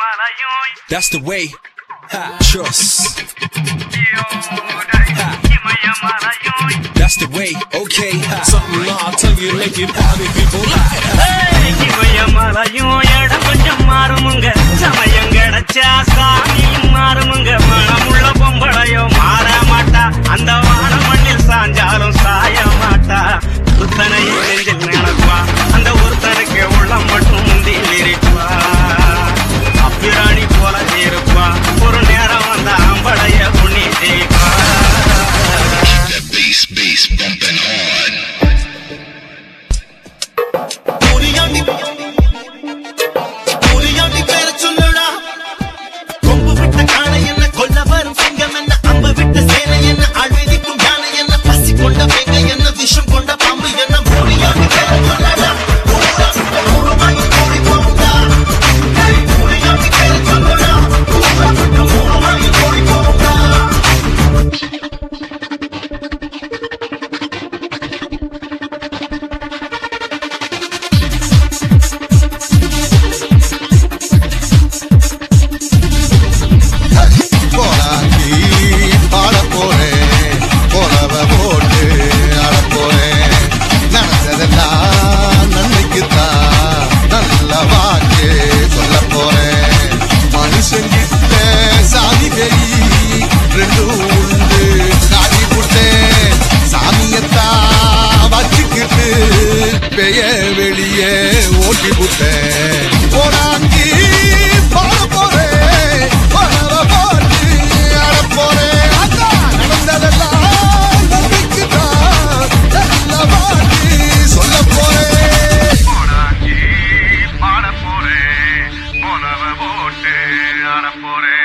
That's the way. Ha, trust. Ha. That's the way. Okay. Ha. Something I'll tell you make it party people like. வெளியே ஓட்டி புட்டேன் போராங்கி பாட போறேன் போட்டு ஆட போறேன் நடந்ததெல்லாம் நம்பிக்கைதான் நல்லவாட்டி சொல்ல போறேன் போராங்கி பாட போறேன் போட்டு ஆட போறேன்